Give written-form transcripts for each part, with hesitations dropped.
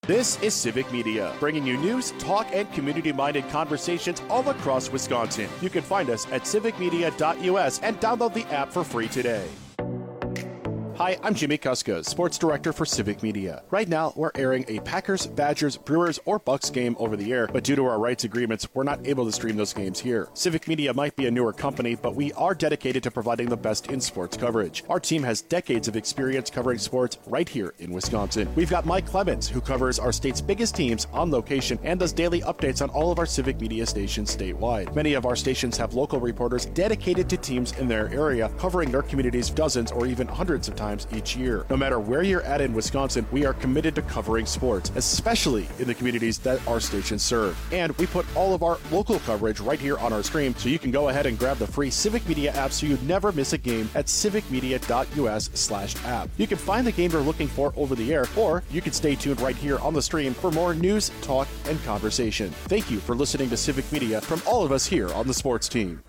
This is Civic Media, bringing you news, talk, and community-minded conversations all across Wisconsin. You can find us at civicmedia.us and download the app for free today. Hi, I'm Jimmy Kuska, Sports Director for Civic Media. Right now, we're airing a Packers, Badgers, Brewers, or Bucks game over the air, but due to our rights agreements, we're not able to stream those games here. Civic Media might be a newer company, but we are dedicated to providing the best in sports coverage. Our team has decades of experience covering sports right here in Wisconsin. We've got Mike Clemens, who covers our state's biggest teams on location and does daily updates on all of our Civic Media stations statewide. Many of our stations have local reporters dedicated to teams in their area, covering their communities dozens or even hundreds of times each year. No matter where you're at in Wisconsin, we are committed to covering sports, especially in the communities that our stations serve. And we put all of our local coverage right here on our stream, so you can go ahead and grab the free Civic Media app so you never miss a game at civicmedia.us/app. You can find the game you're looking for over the air, or you can stay tuned right here on the stream for more news, talk, and conversation. Thank you for listening to Civic Media from all of us here on the sports team.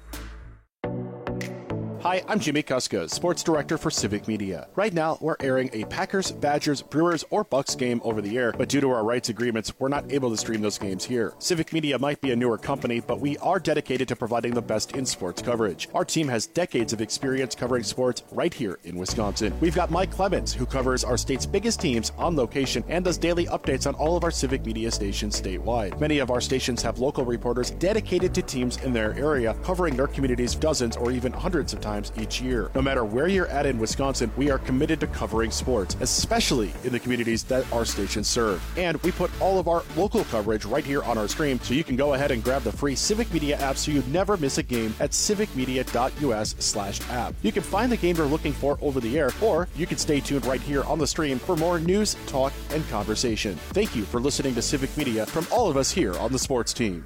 Hi, I'm Jimmy Kuska, Sports Director for Civic Media. Right now, we're airing a Packers, Badgers, Brewers, or Bucks game over the air, but due to our rights agreements, we're not able to stream those games here. Civic Media might be a newer company, but we are dedicated to providing the best in sports coverage. Our team has decades of experience covering sports right here in Wisconsin. We've got Mike Clemens, who covers our state's biggest teams on location and does daily updates on all of our Civic Media stations statewide. Many of our stations have local reporters dedicated to teams in their area, covering their communities dozens or even hundreds of times each year. No matter where you're at in Wisconsin, we are committed to covering sports, especially in the communities that our stations serve. And we put all of our local coverage right here on our stream, so you can go ahead and grab the free Civic Media app so you never miss a game at civicmedia.us/app. You can find the game you're looking for over the air, or you can stay tuned right here on the stream for more news, talk, and conversation. Thank you for listening to Civic Media from all of us here on the sports team.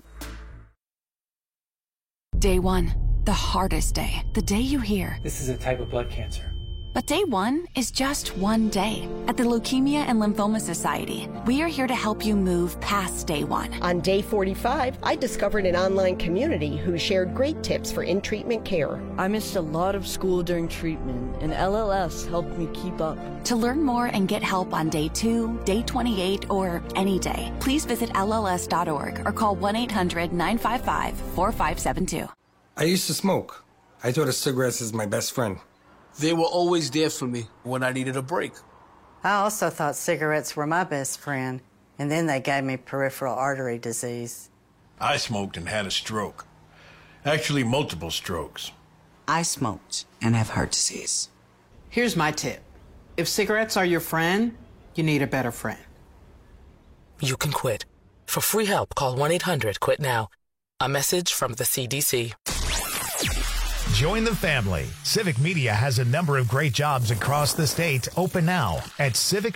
Day one. The hardest day. The day you hear, "This is a type of blood cancer." But day one is just one day. At the Leukemia and Lymphoma Society, we are here to help you move past day one. On day 45, I discovered an online community who shared great tips for in-treatment care. I missed a lot of school during treatment, and LLS helped me keep up. To learn more and get help on day 2, day 28, or any day, please visit LLS.org or call 1-800-955-4572. I used to smoke. I thought of cigarettes as my best friend. They were always there for me when I needed a break. I also thought cigarettes were my best friend, and then they gave me peripheral artery disease. I smoked and had a stroke. Actually, multiple strokes. I smoked and have heart disease. Here's my tip. If cigarettes are your friend, you need a better friend. You can quit. For free help, call 1-800-QUIT-NOW. A message from the CDC. Join the family. Civic Media has a number of great jobs across the state open now at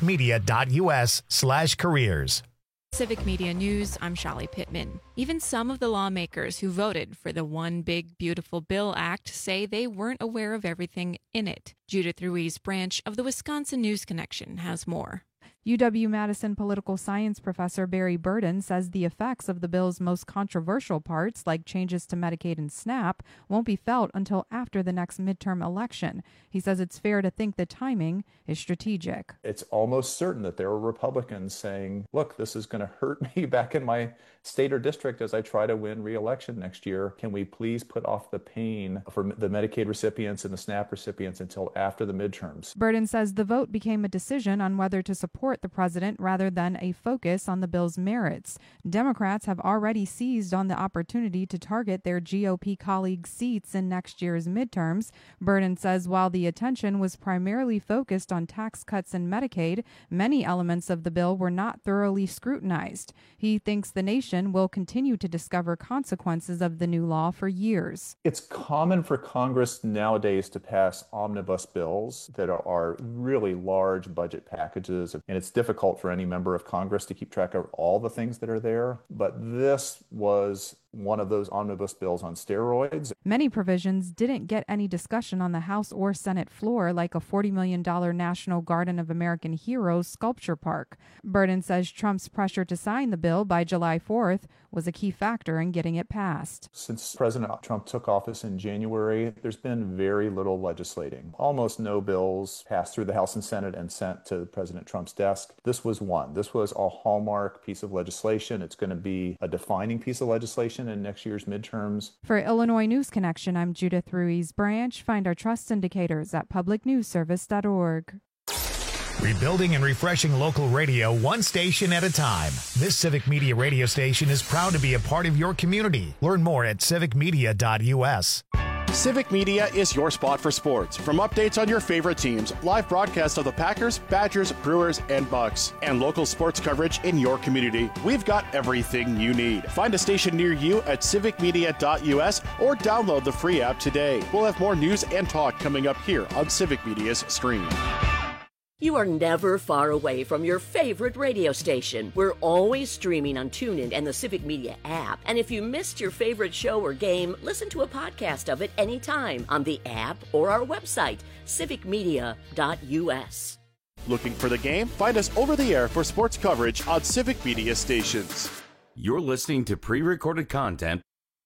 civicmedia.us/careers. Civic Media News, I'm Shali Pittman. Even some of the lawmakers who voted for the One Big Beautiful Bill Act say they weren't aware of everything in it. Judith Ruiz Branch of the Wisconsin News Connection has more. UW-Madison political science professor Barry Burden says the effects of the bill's most controversial parts, like changes to Medicaid and SNAP, won't be felt until after the next midterm election. He says it's fair to think the timing is strategic. It's almost certain that there are Republicans saying, look, this is going to hurt me back in my state or district as I try to win re-election next year. Can we please put off the pain for the Medicaid recipients and the SNAP recipients until after the midterms? Burden says the vote became a decision on whether to support the president rather than a focus on the bill's merits. Democrats have already seized on the opportunity to target their GOP colleagues' seats in next year's midterms. Burden says while the attention was primarily focused on tax cuts and Medicaid, many elements of the bill were not thoroughly scrutinized. He thinks the nation will continue to discover consequences of the new law for years. It's common for Congress nowadays to pass omnibus bills that are really large budget packages, and it's difficult for any member of Congress to keep track of all the things that are there. But this was one of those omnibus bills on steroids. Many provisions didn't get any discussion on the House or Senate floor, like a $40 million National Garden of American Heroes sculpture park. Burden says Trump's pressure to sign the bill by July 4th was a key factor in getting it passed. Since President Trump took office in January, there's been very little legislating. Almost no bills passed through the House and Senate and sent to President Trump's desk. This was one. This was a hallmark piece of legislation. It's going to be a defining piece of legislation in next year's midterms. For Illinois News Connection, I'm Judith Ruiz Branch. Find our trust indicators at publicnewsservice.org. Rebuilding and refreshing local radio one station at a time. This Civic Media radio station is proud to be a part of your community. Learn more at civicmedia.us. Civic Media is your spot for sports. From updates on your favorite teams, live broadcasts of the Packers, Badgers, Brewers, and Bucks, and local sports coverage in your community, we've got everything you need. Find a station near you at civicmedia.us or download the free app today. We'll have more news and talk coming up here on Civic Media's stream. You are never far away from your favorite radio station. We're always streaming on TuneIn and the Civic Media app. And if you missed your favorite show or game, listen to a podcast of it anytime on the app or our website, civicmedia.us. Looking for the game? Find us over the air for sports coverage on Civic Media stations. You're listening to pre-recorded content.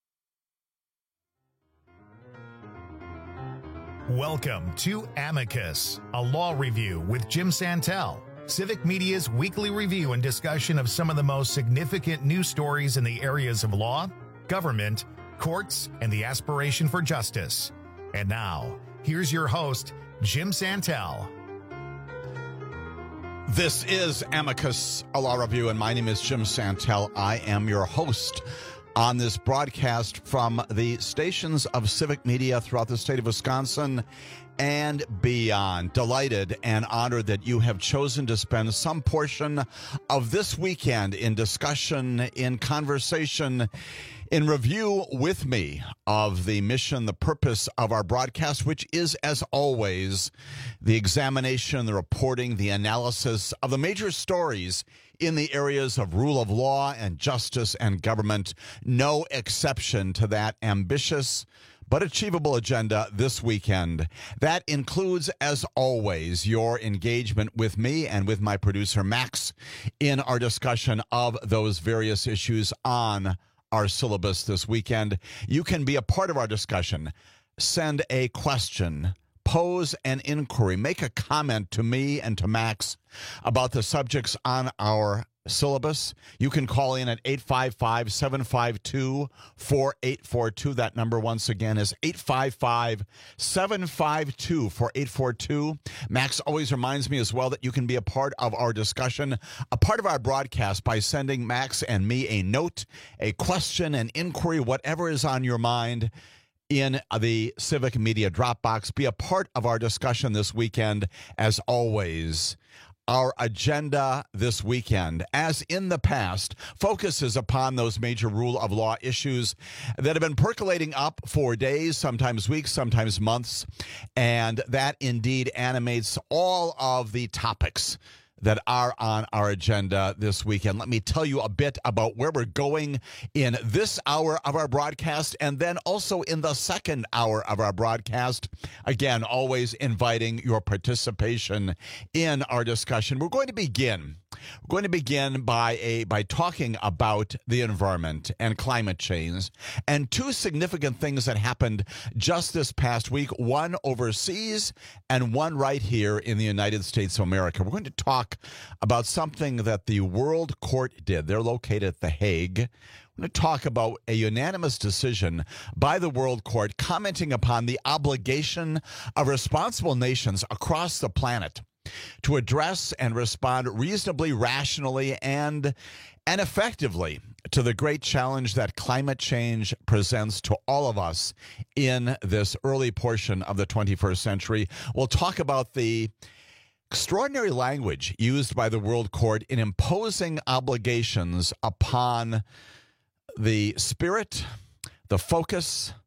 Welcome to Amicus, a law review with Jim Santel, Civic Media's weekly review and discussion of some of the most significant news stories in the areas of law, government, courts, and the aspiration for justice. And now, here's your host, Jim Santel. This is Amicus, a law review, and my name is Jim Santel. I am your host on this broadcast from the stations of Civic Media throughout the state of Wisconsin and beyond. Delighted and honored that you have chosen to spend some portion of this weekend in discussion, in conversation, in review with me of the mission, the purpose of our broadcast, which is, as always, the examination, the reporting, the analysis of the major stories in the areas of rule of law and justice and government. No exception to that ambitious but achievable agenda this weekend. That includes, as always, your engagement with me and with my producer, Max, in our discussion of those various issues on our syllabus this weekend. You can be a part of our discussion. Send a question, pose an inquiry, make a comment to me and to Max about the subjects on our syllabus. You can call in at 855-752-4842. That number, once again, is 855-752-4842. Max always reminds me as well that you can be a part of our discussion, a part of our broadcast, by sending Max and me a note, a question, an inquiry, whatever is on your mind, in the Civic Media Dropbox. Be a part of our discussion this weekend, as always. Our agenda this weekend, as in the past, focuses upon those major rule of law issues that have been percolating up for days, sometimes weeks, sometimes months, and that indeed animates all of the topics that are on our agenda this weekend. Let me tell you a bit about where we're going in this hour of our broadcast, and then also in the second hour of our broadcast. Again, always inviting your participation in our discussion. We're going to begin by talking about the environment and climate change, and two significant things that happened just this past week, one overseas and one right here in the United States of America. We're going to talk about something that the World Court did. They're located at The Hague. We're going to talk about a unanimous decision by the World Court commenting upon the obligation of responsible nations across the planet to address and respond reasonably, rationally, and effectively to the great challenge that climate change presents to all of us in this early portion of the 21st century. We'll talk about the extraordinary language used by the World Court in imposing obligations upon the spirit, the focus,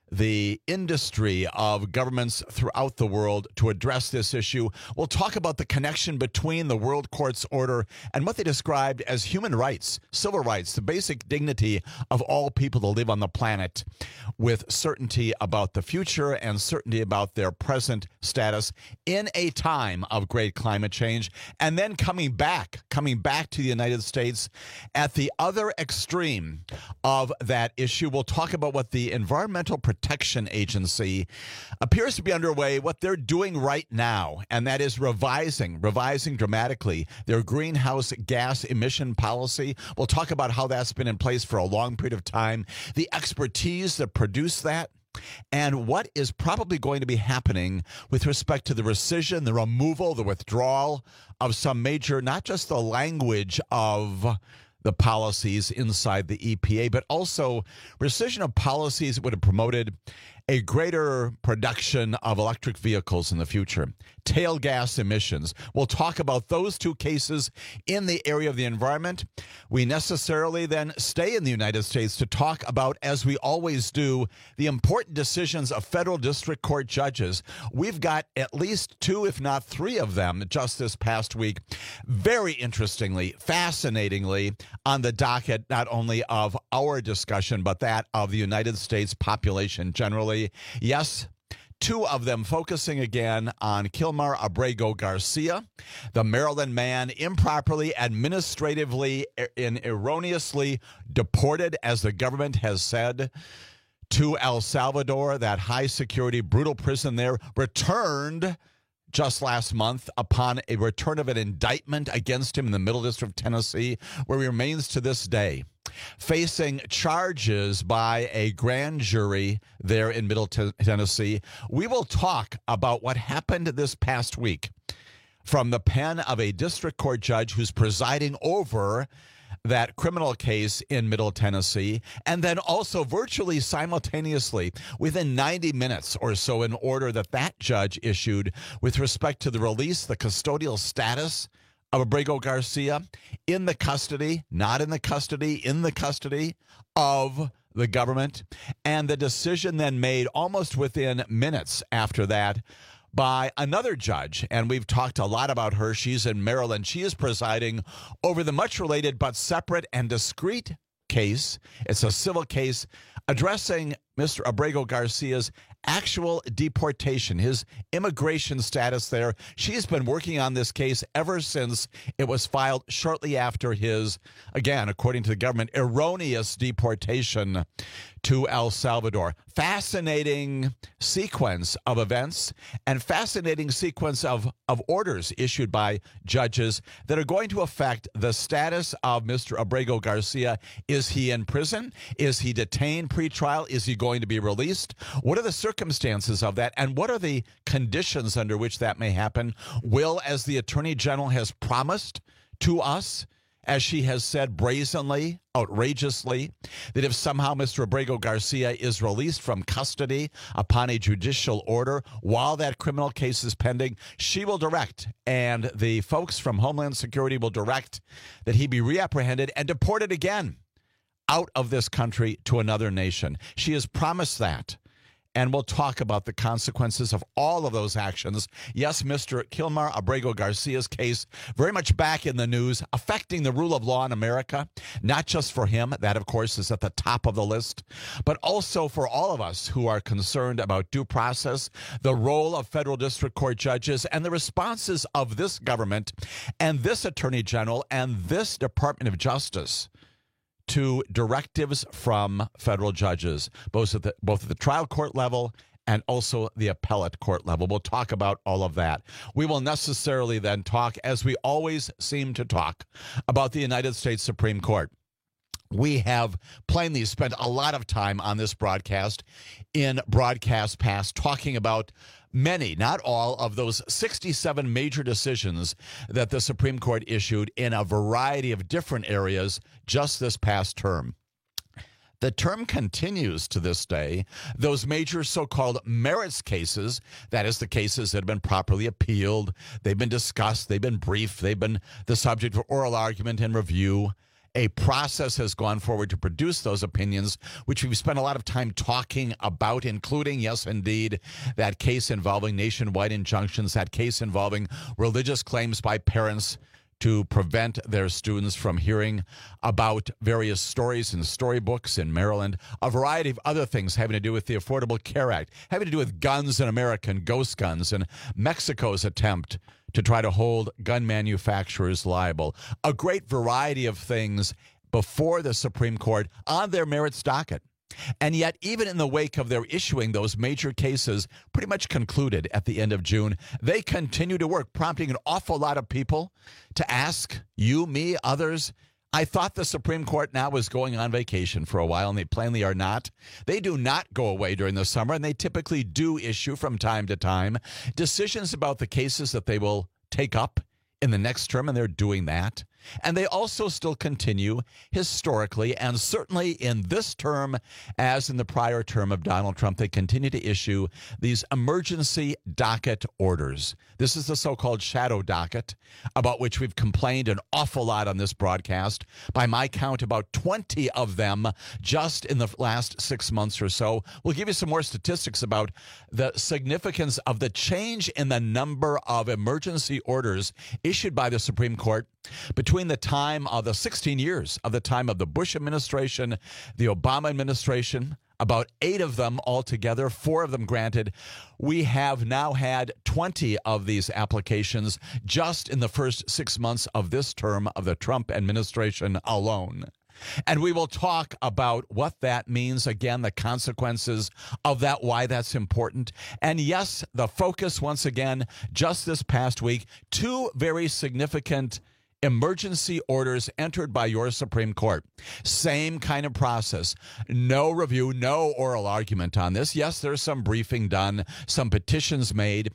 the industry of governments throughout the world to address this issue. We'll talk about the connection between the World Court's order and what they described as human rights, civil rights, the basic dignity of all people to live on the planet with certainty about the future and certainty about their present status in a time of great climate change. And then coming back to the United States at the other extreme of that issue, we'll talk about what the Environmental Protection Agency appears to be underway, what they're doing right now, and that is revising dramatically their greenhouse gas emission policy. We'll talk about how that's been in place for a long period of time, the expertise that produced that, and what is probably going to be happening with respect to the rescission, the removal, the withdrawal of some major, not just the language of the policies inside the EPA, but also rescission of policies that would have promoted a greater production of electric vehicles in the future, tail gas emissions. We'll talk about those two cases in the area of the environment. We necessarily then stay in the United States to talk about, as we always do, the important decisions of federal district court judges. We've got at least two, if not three of them just this past week. Very interestingly, fascinatingly, on the docket, not only of our discussion, but that of the United States population generally. Yes, two of them focusing again on Kilmar Abrego Garcia, the Maryland man improperly, administratively, and erroneously deported, as the government has said, to El Salvador, that high-security, brutal prison there, returned just last month upon a return of an indictment against him in the Middle District of Tennessee, where he remains to this day, facing charges by a grand jury there in Middle Tennessee. We will talk about what happened this past week from the pen of a district court judge who's presiding over that criminal case in Middle Tennessee, and then also virtually simultaneously within 90 minutes or so, an order that judge issued with respect to the release, the custodial status of Abrego Garcia in the custody, not in the custody, in the custody of the government, and the decision then made almost within minutes after that by another judge, and we've talked a lot about her. She's in Maryland. She is presiding over the much related but separate and discrete case. It's a civil case addressing Mr. Abrego Garcia's actual deportation, his immigration status there. She's been working on this case ever since it was filed shortly after his, again, according to the government, erroneous deportation to El Salvador. Fascinating sequence of events and fascinating sequence of orders issued by judges that are going to affect the status of Mr. Abrego Garcia. Is he in prison? Is he detained pre-trial? Is he going to be released? What are the circumstances of that? And what are the conditions under which that may happen? Will, as the Attorney General has promised to us, as she has said brazenly, outrageously, that if somehow Mr. Abrego Garcia is released from custody upon a judicial order while that criminal case is pending, she will direct, and the folks from Homeland Security will direct, that he be reapprehended and deported again out of this country to another nation. She has promised that. And we'll talk about the consequences of all of those actions. Yes, Mr. Kilmar Abrego Garcia's case very much back in the news, affecting the rule of law in America, not just for him. That, of course, is at the top of the list, but also for all of us who are concerned about due process, the role of federal district court judges, and the responses of this government and this Attorney General and this Department of Justice to directives from federal judges, both at the trial court level and also the appellate court level. We'll talk about all of that. We will necessarily then talk, as we always seem to talk, about the United States Supreme Court. We have plainly spent a lot of time on this broadcast in broadcast past talking about many, not all, of those 67 major decisions that the Supreme Court issued in a variety of different areas just this past term. The term continues to this day. Those major so-called merits cases, that is, the cases that have been properly appealed, they've been discussed, they've been briefed, they've been the subject of oral argument and review, A process has gone forward to produce those opinions, which we've spent a lot of time talking about, including, yes, indeed, that case involving nationwide injunctions, that case involving religious claims by parents to prevent their students from hearing about various stories in storybooks in Maryland, a variety of other things having to do with the Affordable Care Act, having to do with guns in America and ghost guns, and Mexico's attempt to try to hold gun manufacturers liable. A great variety of things before the Supreme Court on their merits docket. And yet, even in the wake of their issuing those major cases, pretty much concluded at the end of June, they continue to work, prompting an awful lot of people to ask you, me, others, I thought the Supreme Court now was going on vacation for a while, and they plainly are not. They do not go away during the summer, and they typically do issue from time to time decisions about the cases that they will take up in the next term, and they're doing that. And they also still continue historically, and certainly in this term, as in the prior term of Donald Trump, they continue to issue these emergency docket orders. This is the so-called shadow docket, about which we've complained an awful lot on this broadcast. By my count, about 20 of them just in the last 6 months or so. We'll give you some more statistics about the significance of the change in the number of emergency orders issued by the Supreme Court between the time of the 16 years of the time of the Bush administration, the Obama administration, about 8 of them altogether, 4 of them granted. We have now had 20 of these applications just in the first 6 months of this term of the Trump administration alone. And we will talk about what that means, again, the consequences of that, why that's important. And yes, the focus, once again, just this past week, 2 very significant emergency orders entered by your Supreme Court. Same kind of process. No review, no oral argument on this. Yes, there's some briefing done, some petitions made.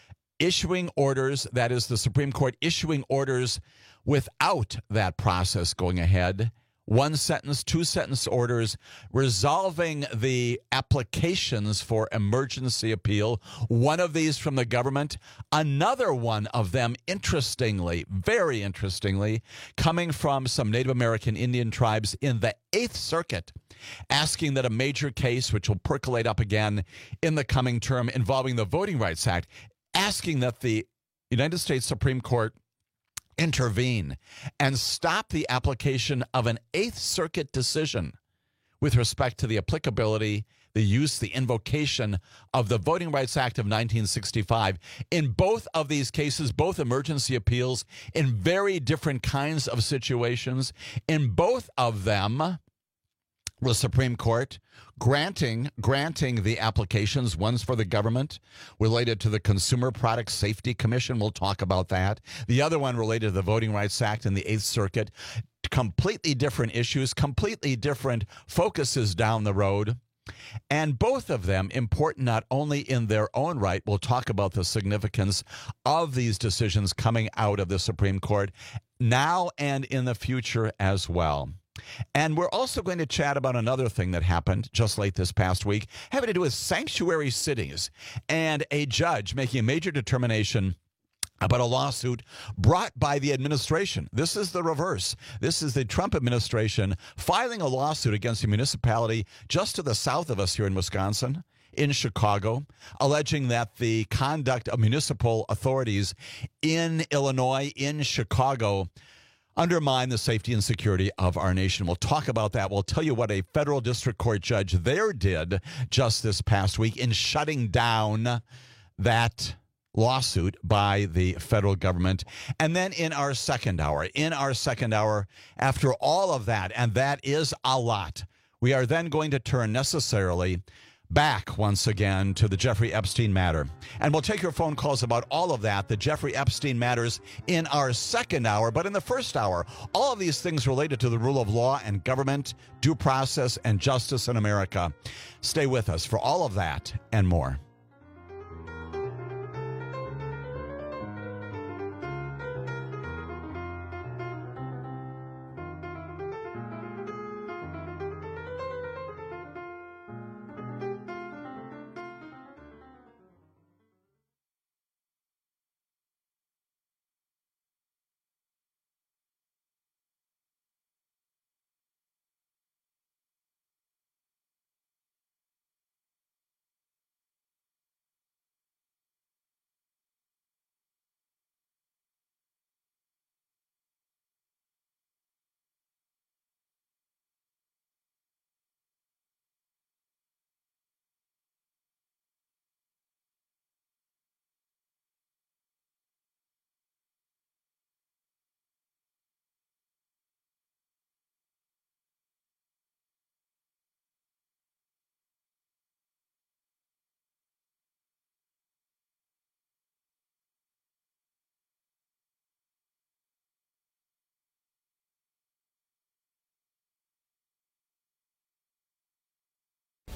Issuing orders, that is the Supreme Court issuing orders without that process going ahead. 1-sentence, 2-sentence orders resolving the applications for emergency appeal. One of these from the government, another one of them, interestingly, very interestingly, coming from some Native American Indian tribes in the 8th Circuit, asking that a major case, which will percolate up again in the coming term involving the Voting Rights Act, asking that the United States Supreme Court intervene and stop the application of an 8th Circuit decision with respect to the applicability, the use, the invocation of the Voting Rights Act of 1965. In both of these cases, both emergency appeals, in very different kinds of situations, in both of them, the Supreme Court granting the applications, one's for the government related to the Consumer Product Safety Commission. We'll talk about that. The other one related to the Voting Rights Act in the 8th Circuit. Completely different issues, completely different focuses down the road. And both of them important not only in their own right. We'll talk about the significance of these decisions coming out of the Supreme Court now and in the future as well. And we're also going to chat about another thing that happened just late this past week, having to do with sanctuary cities and a judge making a major determination about a lawsuit brought by the administration. This is the reverse. This is the Trump administration filing a lawsuit against a municipality just to the south of us here in Wisconsin, in Chicago, alleging that the conduct of municipal authorities in Illinois, in Chicago, undermine the safety and security of our nation. We'll talk about that. We'll tell you what a federal district court judge there did just this past week in shutting down that lawsuit by the federal government. And then in our second hour, after all of that, and that is a lot, we are then going to turn necessarily back once again to the Jeffrey Epstein matter. And we'll take your phone calls about all of that, the Jeffrey Epstein matters, in our second hour. But in the first hour, all of these things related to the rule of law and government, due process, and justice in America. Stay with us for all of that and more.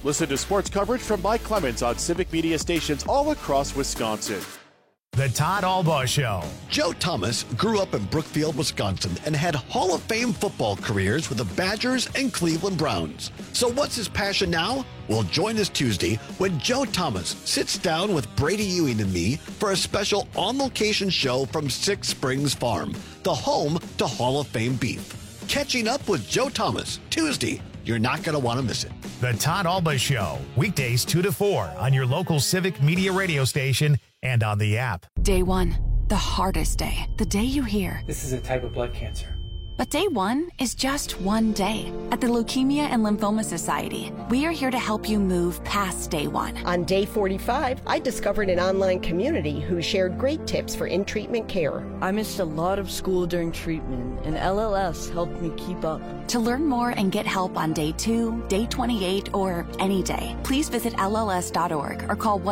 Listen to sports coverage from Mike Clemens on Civic Media stations all across Wisconsin. The Todd Albaugh Show. Joe Thomas grew up in Brookfield, Wisconsin, and had Hall of Fame football careers with the Badgers and Cleveland Browns. So what's his passion now? Well, join us Tuesday when Joe Thomas sits down with Brady Ewing and me for a special on-location show from Six Springs Farm, the home to Hall of Fame beef. Catching up with Joe Thomas, Tuesday. You're not going to want to miss it. The Todd Albaugh Show, weekdays 2 to 4 on your local Civic Media radio station and on the app. Day one, the hardest day. The day you hear, this is a type of blood cancer. But day one is just one day. At the Leukemia and Lymphoma Society, we are here to help you move past day one. On day 45, I discovered an online community who shared great tips for in-treatment care. I missed a lot of school during treatment, and LLS helped me keep up. To learn more and get help on day 2, day 28, or any day, please visit LLS.org or call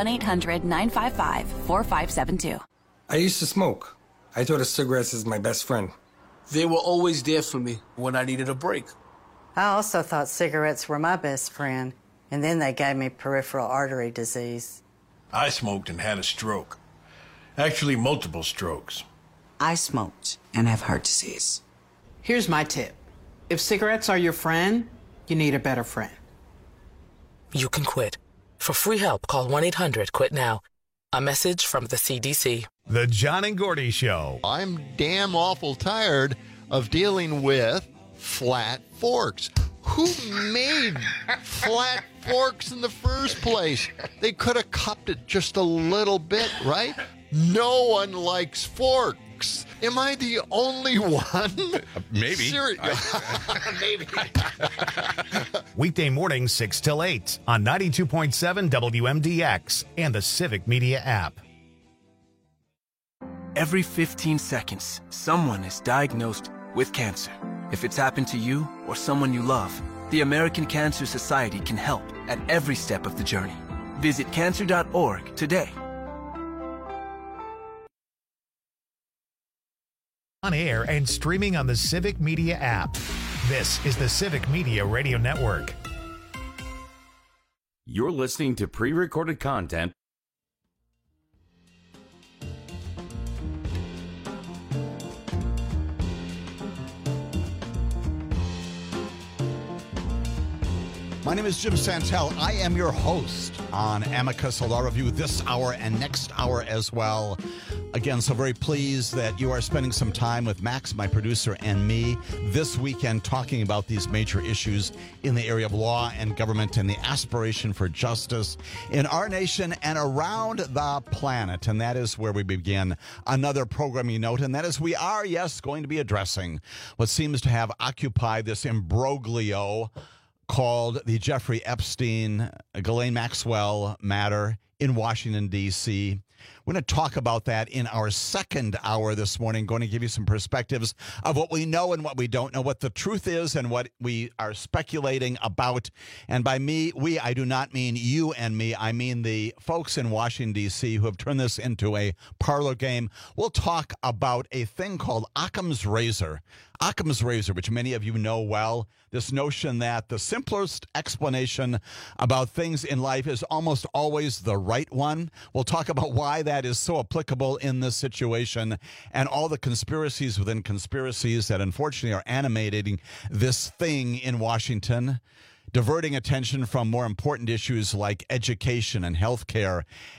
1-800-955-4572. I used to smoke. I thought of cigarettes as my best friend. They were always there for me when I needed a break. I also thought cigarettes were my best friend, and then they gave me peripheral artery disease. I smoked and had a stroke. Actually, multiple strokes. I smoked and have heart disease. Here's my tip. If cigarettes are your friend, you need a better friend. You can quit. For free help, call 1-800-QUIT-NOW. A message from the CDC. The John and Gordy Show. I'm damn awful tired of dealing with flat forks. Who made flat forks in the first place? They could have cupped it just a little bit, right? No one likes forks. Am I the only one? Maybe. Maybe. Weekday mornings 6 till 8 on 92.7 WMDX and the Civic Media app. Every 15 seconds, someone is diagnosed with cancer. If it's happened to you or someone you love, the American Cancer Society can help at every step of the journey. Visit cancer.org today. On air and streaming on the Civic Media app. This is the Civic Media Radio Network. You're listening to pre-recorded content. My name is Jim Santel. I am your host on Amicus Law Review this hour and next hour as well. Again, so very pleased that you are spending some time with Max, my producer, and me this weekend talking about these major issues in the area of law and government and the aspiration for justice in our nation and around the planet. And that is where we begin another programming note, and that is we are, yes, going to be addressing what seems to have occupied this imbroglio called the Jeffrey Epstein, Ghislaine Maxwell matter in Washington, D.C. We're going to talk about that in our second hour this morning, going to give you some perspectives of what we know and what we don't know, what the truth is and what we are speculating about. And by me, I do not mean you and me. I mean the folks in Washington, D.C. who have turned this into a parlor game. We'll talk about a thing called Occam's razor. Occam's razor, which many of you know well, this notion that the simplest explanation about things in life is almost always the right one. We'll talk about why that is so applicable in this situation and all the conspiracies within conspiracies that unfortunately are animating this thing in Washington, diverting attention from more important issues like education and healthcare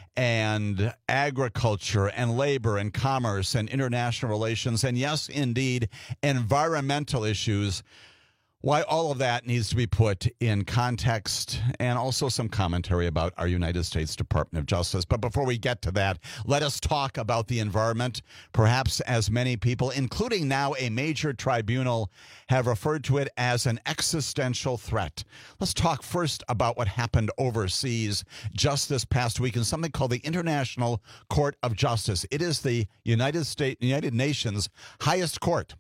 and agriculture and labor and commerce and international relations and, yes, indeed, environmental issues. Why all of that needs to be put in context and also some commentary about our United States Department of Justice. But before we get to that, let us talk about the environment. Perhaps as many people, including now a major tribunal, have referred to it as an existential threat. Let's talk first about what happened overseas just this past week in something called the International Court of Justice. It is the United Nations highest court.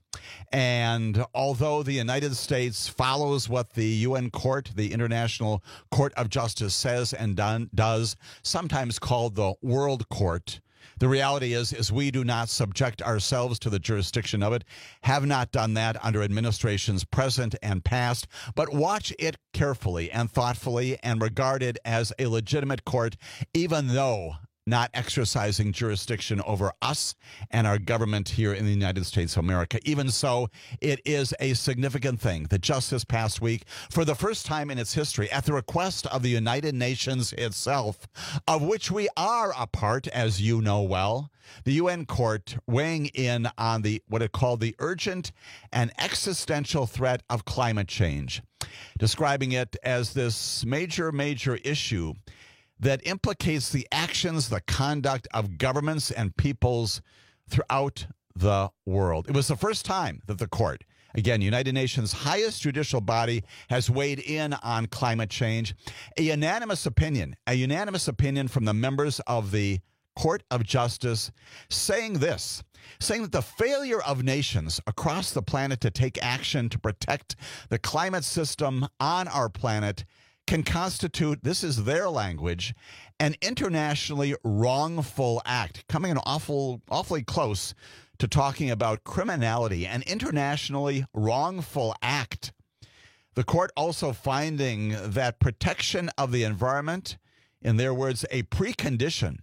And although the United States follows what the UN Court, the International Court of Justice, says and does, sometimes called the World Court, The reality is we do not subject ourselves to the jurisdiction of it, have not done that under administrations present and past, but watch it carefully and thoughtfully and regard it as a legitimate court, even though not exercising jurisdiction over us and our government here in the United States of America. Even so, it is a significant thing that just this past week, for the first time in its history, at the request of the United Nations itself, of which we are a part, as you know well, the UN court weighing in on what it called the urgent and existential threat of climate change, describing it as this major issue that implicates the actions, the conduct of governments and peoples throughout the world. It was the first time that the court, again, United Nations' highest judicial body, has weighed in on climate change. A unanimous opinion from the members of the Court of Justice saying that the failure of nations across the planet to take action to protect the climate system on our planet can constitute, this is their language, an internationally wrongful act, coming in awfully close to talking about criminality, an internationally wrongful act. The court also finding that protection of the environment, in their words, a precondition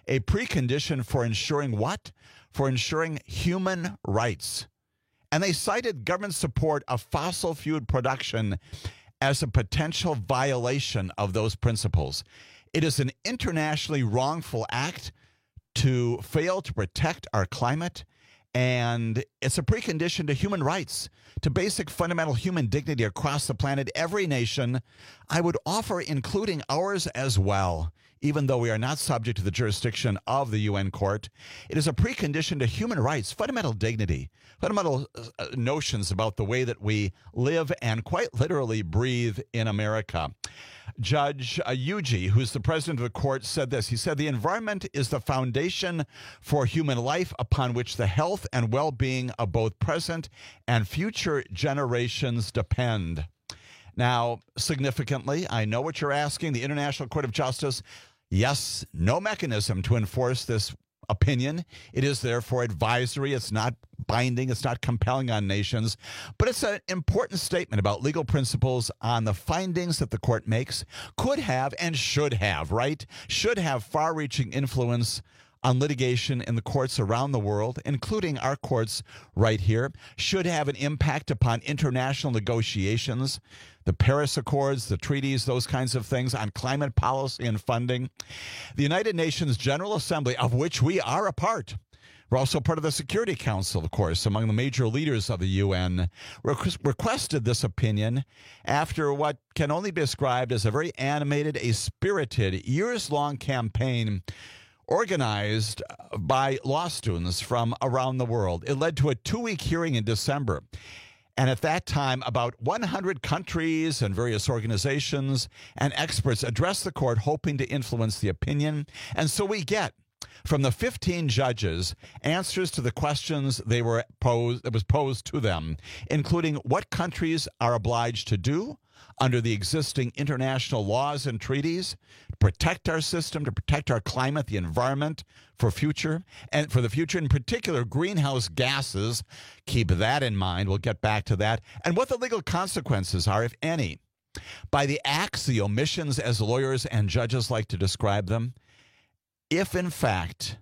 for ensuring what? For ensuring human rights. And they cited government support of fossil fuel production as a potential violation of those principles. It is an internationally wrongful act to fail to protect our climate, and it's a precondition to human rights, to basic fundamental human dignity across the planet. Every nation, I would offer, including ours as well, even though we are not subject to the jurisdiction of the UN court, it is a precondition to human rights, fundamental dignity, fundamental notions about the way that we live and quite literally breathe in America. Judge Yuji, who's the president of the court, said this. He said, "The environment is the foundation for human life upon which the health and well-being of both present and future generations depend." Now, significantly, I know what you're asking. The International Court of Justice, yes, no mechanism to enforce this opinion. It is therefore advisory. It's not binding. It's not compelling on nations. But it's an important statement about legal principles on the findings that the court makes, could have and should have, right? Should have far-reaching influence on litigation in the courts around the world, including our courts right here, should have an impact upon international negotiations, the Paris Accords, the treaties, those kinds of things, on climate policy and funding. The United Nations General Assembly, of which we are a part, we're also part of the Security Council, of course, among the major leaders of the UN, requested this opinion after what can only be described as a very animated, a spirited, years-long campaign organized by law students from around the world. It led to a 2-week hearing in December. And at that time, about 100 countries and various organizations and experts addressed the court, hoping to influence the opinion. And so we get, from the 15 judges, answers to the questions that was posed to them, including what countries are obliged to do under the existing international laws and treaties to protect our system, to protect our climate, the environment for the future, in particular, greenhouse gases. Keep that in mind. We'll get back to that. And what the legal consequences are, if any, by the acts, the omissions, as lawyers and judges like to describe them, if in fact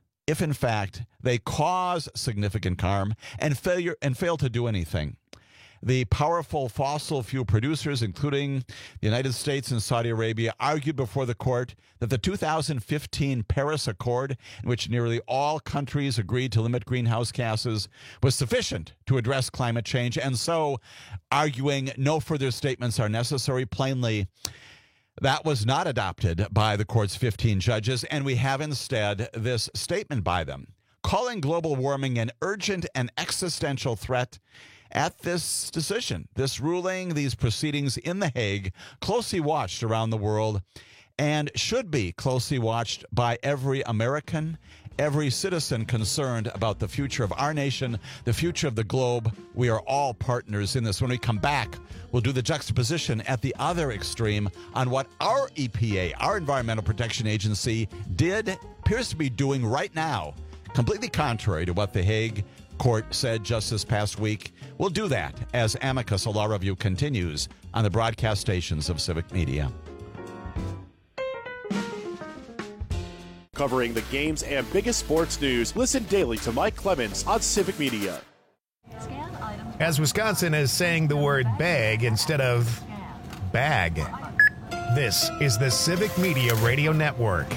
they cause significant harm and fail to do anything. The powerful fossil fuel producers, including the United States and Saudi Arabia, argued before the court that the 2015 Paris Accord, in which nearly all countries agreed to limit greenhouse gases, was sufficient to address climate change, and so, arguing no further statements are necessary, plainly, that was not adopted by the court's 15 judges, and we have instead this statement by them, calling global warming an urgent and existential threat. At this decision, this ruling, these proceedings in The Hague, closely watched around the world, and should be closely watched by every American, every citizen concerned about the future of our nation, the future of the globe. We are all partners in this. When we come back, we'll do the juxtaposition at the other extreme on what our EPA, our Environmental Protection Agency, appears to be doing right now, completely contrary to what the Hague Court said just this past week. We'll do that as Amicus, a law review, continues on the broadcast stations of Civic Media. Covering the games and biggest sports news, listen daily to Mike Clemens on Civic Media. As Wisconsin is saying the word bag instead of bag. This is the Civic Media Radio Network.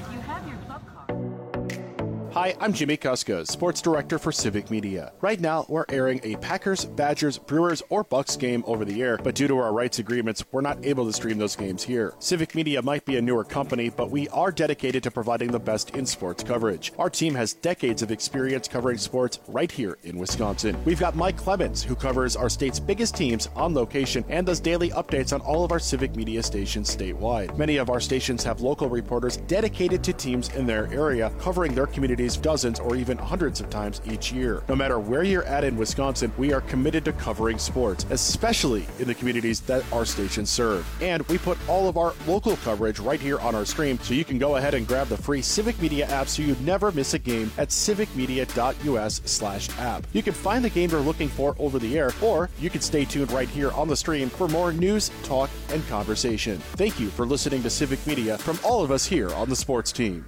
Hi, I'm Jimmy Kuska, Sports Director for Civic Media. Right now, we're airing a Packers, Badgers, Brewers, or Bucks game over the air, but due to our rights agreements, we're not able to stream those games here. Civic Media might be a newer company, but we are dedicated to providing the best in sports coverage. Our team has decades of experience covering sports right here in Wisconsin. We've got Mike Clemens, who covers our state's biggest teams on location and does daily updates on all of our Civic Media stations statewide. Many of our stations have local reporters dedicated to teams in their area, covering their communities dozens or even hundreds of times each year. No matter where you're at in Wisconsin, we are committed to covering sports, especially in the communities that our stations serve. And we put all of our local coverage right here on our stream, so you can go ahead and grab the free Civic Media app so you never miss a game at civicmedia.us/app. You can find the game you're looking for over the air, or you can stay tuned right here on the stream for more news, talk, and conversation. Thank you for listening to Civic Media from all of us here on the sports team.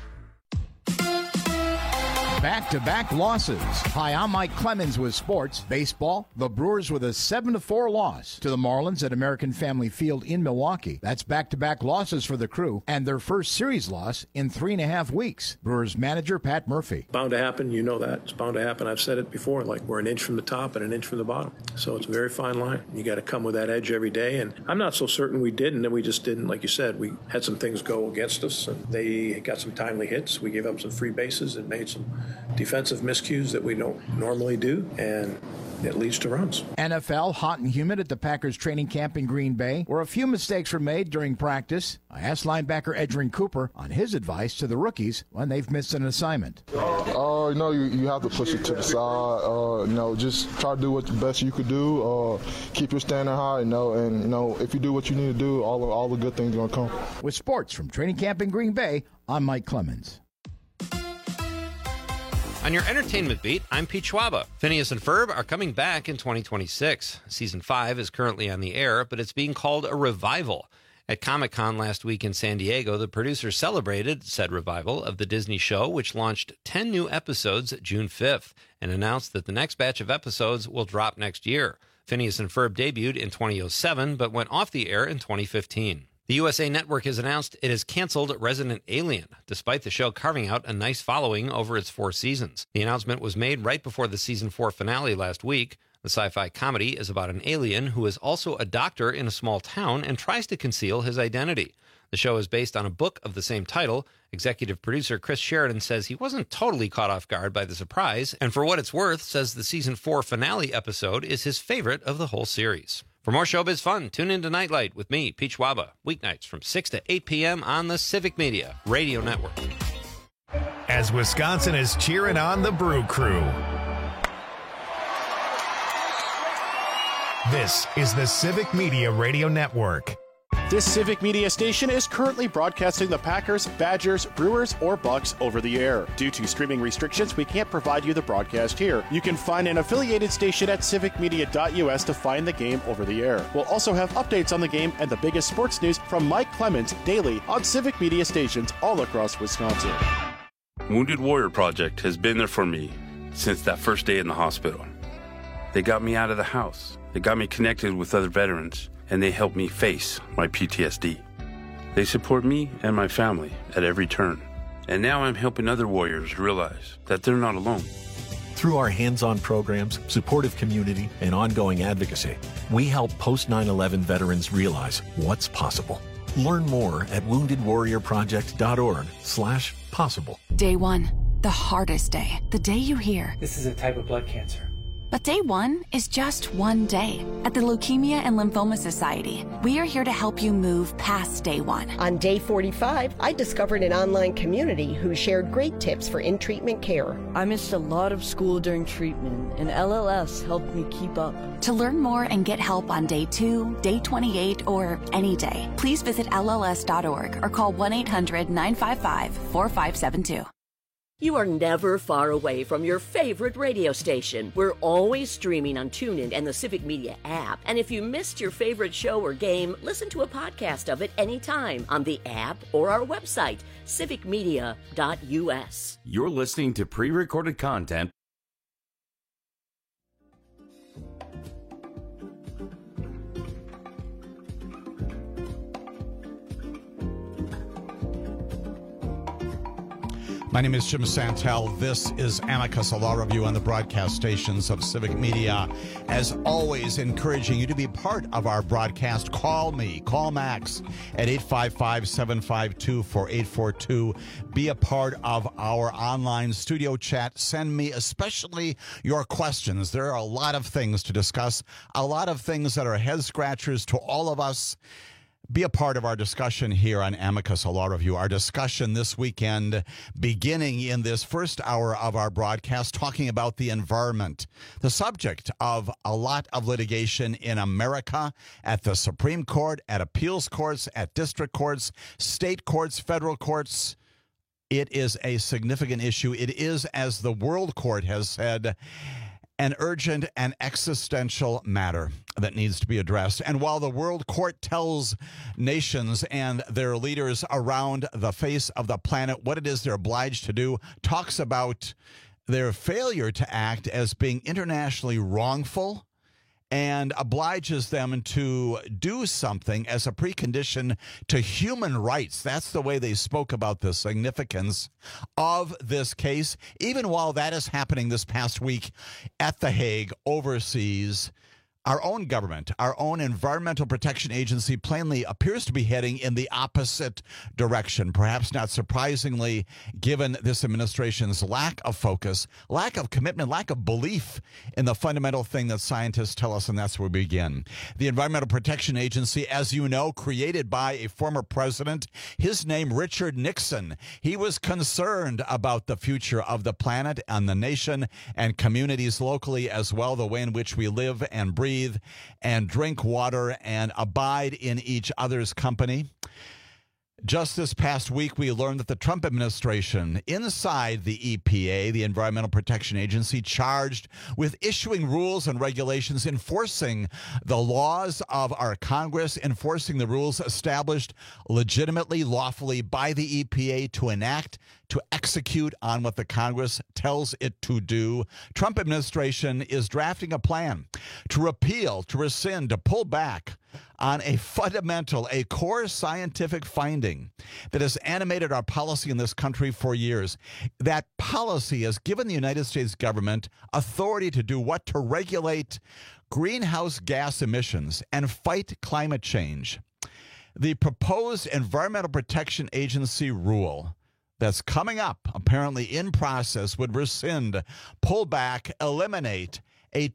Back-to-back losses. Hi, I'm Mike Clemens with sports. Baseball, the Brewers with a 7-4 loss to the Marlins at American Family Field in Milwaukee. That's back-to-back losses for the Crew and their first series loss in 3.5 weeks. Brewers manager Pat Murphy. Bound to happen. You know that. It's bound to happen. I've said it before, like we're an inch from the top and an inch from the bottom. So it's a very fine line. You got to come with that edge every day. And I'm not so certain we didn't, and we just didn't. Like you said, we had some things go against us, and they got some timely hits. We gave up some free bases and made some defensive miscues that we don't normally do, and it leads to runs. NFL, hot and humid at the Packers training camp in Green Bay, where a few mistakes were made during practice. I asked linebacker Edgerrin Cooper on his advice to the rookies when they've missed an assignment. You have to push it to the side. Just try to do what the best you could do. Keep your standard high, and if you do what you need to do, all the good things are going to come. With sports from training camp in Green Bay, I'm Mike Clemens. On your entertainment beat, I'm Pete Schwaba. Phineas and Ferb are coming back in 2026. Season 5 is currently on the air, but it's being called a revival. At Comic-Con last week in San Diego, the producers celebrated said revival of the Disney show, which launched 10 new episodes June 5th, and announced that the next batch of episodes will drop next year. Phineas and Ferb debuted in 2007, but went off the air in 2015. The USA Network has announced it has canceled Resident Alien, despite the show carving out a nice following over its 4 seasons. The announcement was made right before the season 4 finale last week. The sci-fi comedy is about an alien who is also a doctor in a small town and tries to conceal his identity. The show is based on a book of the same title. Executive producer Chris Sheridan says he wasn't totally caught off guard by the surprise, and for what it's worth, says the season 4 finale episode is his favorite of the whole series. For more showbiz fun, tune in to Nightlight with me, Pete Schwaba, weeknights from 6 to 8 p.m. on the Civic Media Radio Network. As Wisconsin is cheering on the Brew Crew. This is the Civic Media Radio Network. This Civic Media station is currently broadcasting the Packers, Badgers, Brewers, or Bucks over the air. Due to streaming restrictions, we can't provide you the broadcast here. You can find an affiliated station at civicmedia.us to find the game over the air. We'll also have updates on the game and the biggest sports news from Mike Clemens daily on Civic Media stations all across Wisconsin. Wounded Warrior Project has been there for me since that first day in the hospital. They got me out of the house. They got me connected with other veterans, and they helped me face my PTSD. They support me and my family at every turn. And now I'm helping other warriors realize that they're not alone. Through our hands-on programs, supportive community, and ongoing advocacy, we help post-9/11 veterans realize what's possible. Learn more at woundedwarriorproject.org/possible. Day 1, the hardest day. The day you hear, "This is a type of blood cancer. But day one is just one day. At the Leukemia and Lymphoma Society, we are here to help you move past day one. On day 45, I discovered an online community who shared great tips for in-treatment care. I missed a lot of school during treatment, and LLS helped me keep up. To learn more and get help on day 2, day 28, or any day, please visit LLS.org or call 1-800-955-4572. You are never far away from your favorite radio station. We're always streaming on TuneIn and the Civic Media app. And if you missed your favorite show or game, listen to a podcast of it anytime on the app or our website, civicmedia.us. You're listening to pre-recorded content. My name is Jim Santel. This is Amicus, a law review on the broadcast stations of Civic Media. As always, encouraging you to be part of our broadcast. Call me, call Max at 855-752-4842. Be a part of our online studio chat. Send me especially your questions. There are a lot of things to discuss, a lot of things that are head scratchers to all of us. Be a part of our discussion here on Amicus, a law review. Our discussion this weekend, beginning in this first hour of our broadcast, talking about the environment, the subject of a lot of litigation in America at the Supreme Court, at appeals courts, at district courts, state courts, federal courts. It is a significant issue. It is, as the World Court has said, an urgent and existential matter that needs to be addressed. And while the World Court tells nations and their leaders around the face of the planet what it is they're obliged to do, talks about their failure to act as being internationally wrongful, and obliges them to do something as a precondition to human rights. That's the way they spoke about the significance of this case, even while that is happening this past week at The Hague, overseas. Our own government, our own Environmental Protection Agency plainly appears to be heading in the opposite direction, perhaps not surprisingly, given this administration's lack of focus, lack of commitment, lack of belief in the fundamental thing that scientists tell us, and that's where we begin. The Environmental Protection Agency, as you know, created by a former president, his name Richard Nixon. He was concerned about the future of the planet and the nation and communities locally as well, the way in which we live and breathe and drink water and abide in each other's company. Just this past week, we learned that the Trump administration, inside the EPA, the Environmental Protection Agency, charged with issuing rules and regulations, enforcing the laws of our Congress, enforcing the rules established legitimately, lawfully by the EPA to enact, to execute on what the Congress tells it to do. Trump administration is drafting a plan to repeal, to rescind, to pull back on a fundamental, a core scientific finding that has animated our policy in this country for years. That policy has given the United States government authority to do what? To regulate greenhouse gas emissions and fight climate change. The proposed Environmental Protection Agency rule that's coming up, apparently in process, would rescind, pull back, eliminate a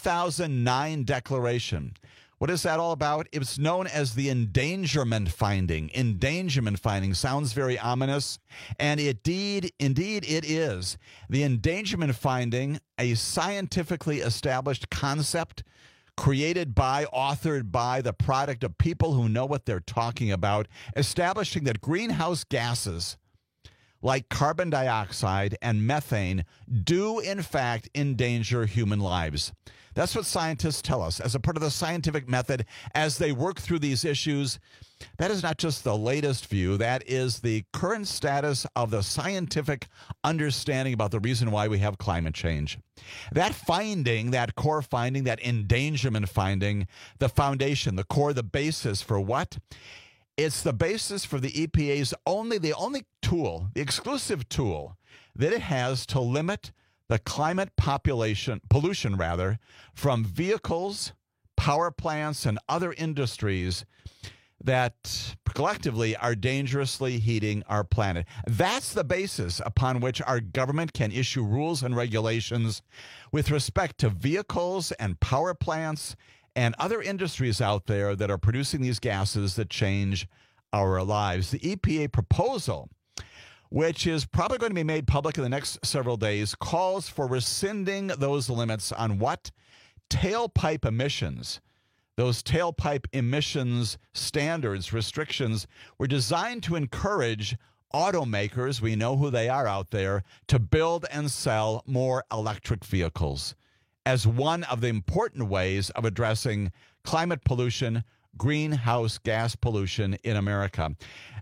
2009 declaration. What is that all about? It's known as the endangerment finding. Endangerment finding sounds very ominous, and indeed it is. The endangerment finding, a scientifically established concept created by, authored by, the product of people who know what they're talking about, establishing that greenhouse gases like carbon dioxide and methane do in fact endanger human lives. That's what scientists tell us as a part of the scientific method as they work through these issues. That is not just the latest view. That is the current status of the scientific understanding about the reason why we have climate change. That finding, that core finding, that endangerment finding, the foundation, the core, the basis for what? It's the basis for the EPA's the only tool, the exclusive tool that it has to limit the climate pollution from vehicles, power plants, and other industries that collectively are dangerously heating our planet. That's the basis upon which our government can issue rules and regulations with respect to vehicles and power plants and other industries out there that are producing these gases that change our lives. The EPA proposal, which is probably going to be made public in the next several days, calls for rescinding those limits on what? Tailpipe emissions. Those tailpipe emissions standards, restrictions, were designed to encourage automakers, we know who they are out there, to build and sell more electric vehicles as one of the important ways of addressing climate pollution, greenhouse gas pollution in America.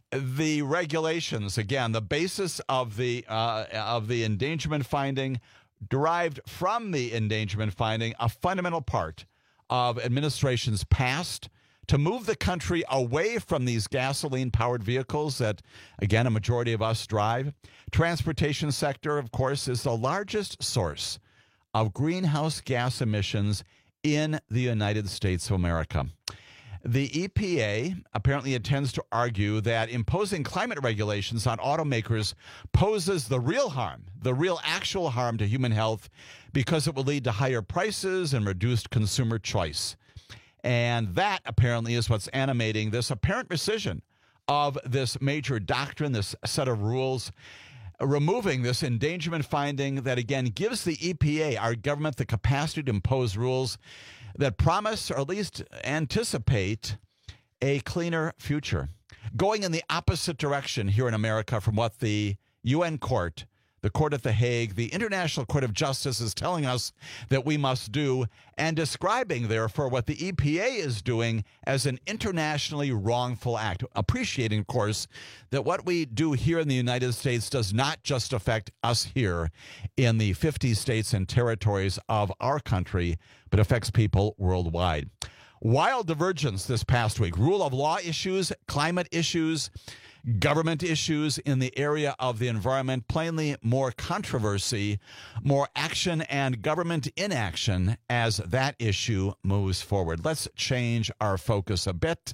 The regulations, again, the basis of the endangerment finding derived from the endangerment finding, a fundamental part of administrations past to move the country away from these gasoline-powered vehicles that, again, a majority of us drive. Transportation sector, of course, is the largest source of greenhouse gas emissions in the United States of America. The EPA apparently intends to argue that imposing climate regulations on automakers poses the real harm, the real actual harm to human health, because it will lead to higher prices and reduced consumer choice. And that apparently is what's animating this apparent rescission of this major doctrine, this set of rules, removing this endangerment finding that, again, gives the EPA, our government, the capacity to impose rules that promise or at least anticipate a cleaner future, going in the opposite direction here in America from what the UN court, the court at The Hague, the International Court of Justice is telling us that we must do, and describing, therefore, what the EPA is doing as an internationally wrongful act. Appreciating, of course, that what we do here in the United States does not just affect us here in the 50 states and territories of our country, but affects people worldwide. Wild divergence this past week. Rule of law issues, climate issues, government issues in the area of the environment, plainly more controversy, more action and government inaction as that issue moves forward. Let's change our focus a bit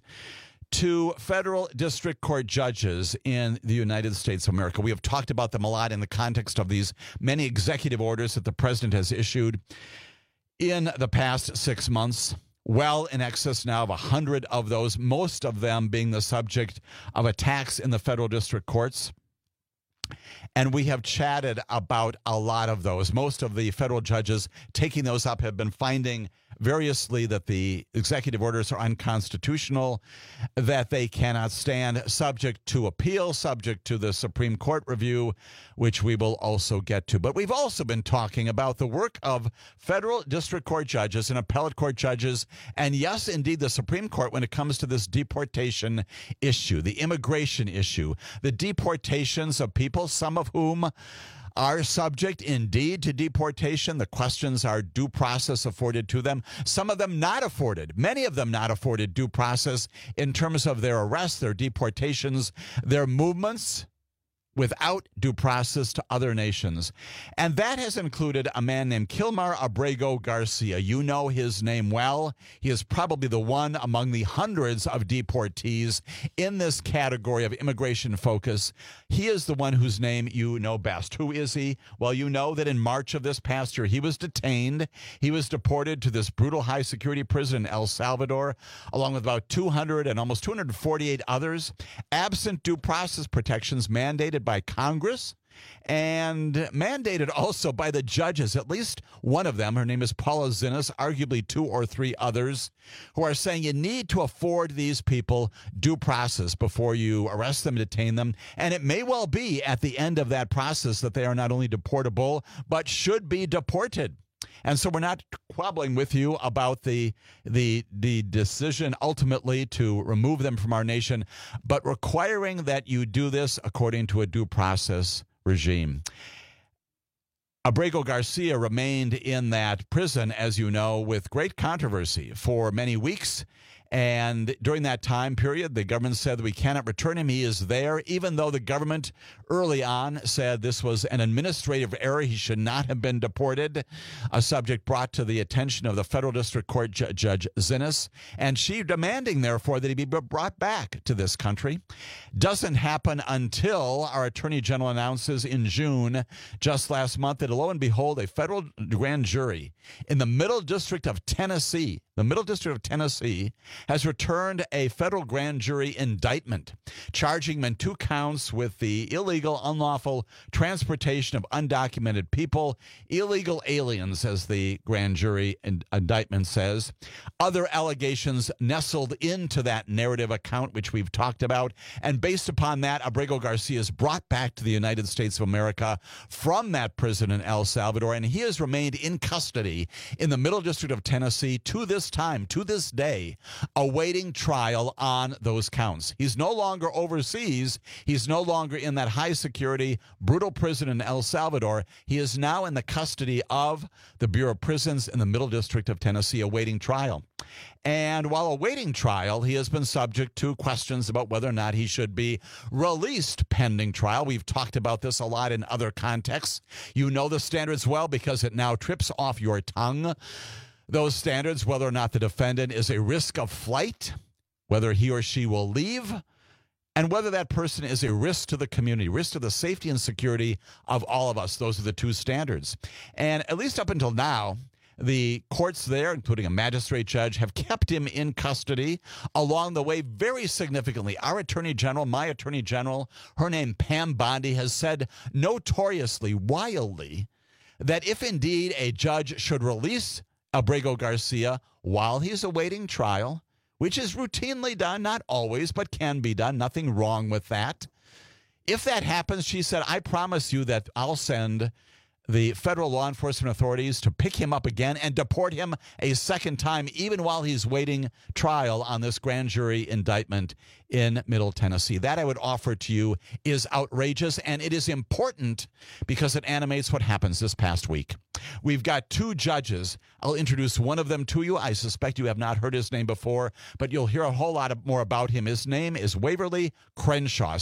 to federal district court judges in the United States of America. We have talked about them a lot in the context of these many executive orders that the president has issued in the past 6 months. Well in excess now of 100 of those, most of them being the subject of attacks in the federal district courts. And we have chatted about a lot of those. Most of the federal judges taking those up have been finding variously that the executive orders are unconstitutional, that they cannot stand, subject to appeal, subject to the Supreme Court review, which we will also get to. But we've also been talking about the work of federal district court judges and appellate court judges, and yes, indeed, the Supreme Court when it comes to this deportation issue, the immigration issue, the deportations of people, some of whom are subject indeed to deportation. The questions are due process afforded to them. Some of them not afforded. Many of them not afforded due process in terms of their arrests, their deportations, their movements without due process to other nations. And that has included a man named Kilmar Abrego Garcia. You know his name well. He is probably the one among the hundreds of deportees in this category of immigration focus. He is the one whose name you know best. Who is he? Well, you know that in March of this past year, he was detained. He was deported to this brutal high-security prison in El Salvador, along with about 200 and almost 248 others, absent due process protections mandated by Congress and mandated also by the judges, at least one of them, her name is Paula Zinnes, arguably 2 or 3 others, who are saying you need to afford these people due process before you arrest them, detain them, and it may well be at the end of that process that they are not only deportable, but should be deported. And so we're not quabbling with you about the decision ultimately to remove them from our nation, but requiring that you do this according to a due process regime. Abrego Garcia remained in that prison, as you know, with great controversy for many weeks. And during that time period, the government said that we cannot return him. He is there, even though the government early on said this was an administrative error. He should not have been deported. A subject brought to the attention of the Federal District Court Judge Zinnes, and she demanding, therefore, that he be brought back to this country. Doesn't happen until our Attorney General announces in June, just last month, that lo and behold, a federal grand jury in the Middle District of Tennessee, has returned a federal grand jury indictment, charging him in 2 counts with the illegal, unlawful transportation of undocumented people, illegal aliens, as the grand jury indictment says. Other allegations nestled into that narrative account, which we've talked about. And based upon that, Abrego Garcia is brought back to the United States of America from that prison in El Salvador, and he has remained in custody in the Middle District of Tennessee to this time, to this day, awaiting trial on those counts. He's no longer overseas. He's no longer in that high-security, brutal prison in El Salvador. He is now in the custody of the Bureau of Prisons in the Middle District of Tennessee, awaiting trial. And while awaiting trial, he has been subject to questions about whether or not he should be released pending trial. We've talked about this a lot in other contexts. You know the standards well because it now trips off your tongue. Those standards, whether or not the defendant is a risk of flight, whether he or she will leave, and whether that person is a risk to the community, risk to the safety and security of all of us. Those are the 2 standards. And at least up until now, the courts there, including a magistrate judge, have kept him in custody along the way very significantly. Our Attorney General, my Attorney General, her name Pam Bondi, has said notoriously, wildly, that if indeed a judge should release Abrego Garcia while he's awaiting trial, which is routinely done, not always, but can be done, nothing wrong with that. If that happens, she said, I promise you that I'll send the federal law enforcement authorities to pick him up again and deport him a second time, even while he's waiting trial on this grand jury indictment in Middle Tennessee. That, I would offer to you, is outrageous, and it is important because it animates what happens this past week. We've got 2 judges. I'll introduce one of them to you. I suspect you have not heard his name before, but you'll hear a whole lot more about him. His name is Waverly Crenshaw,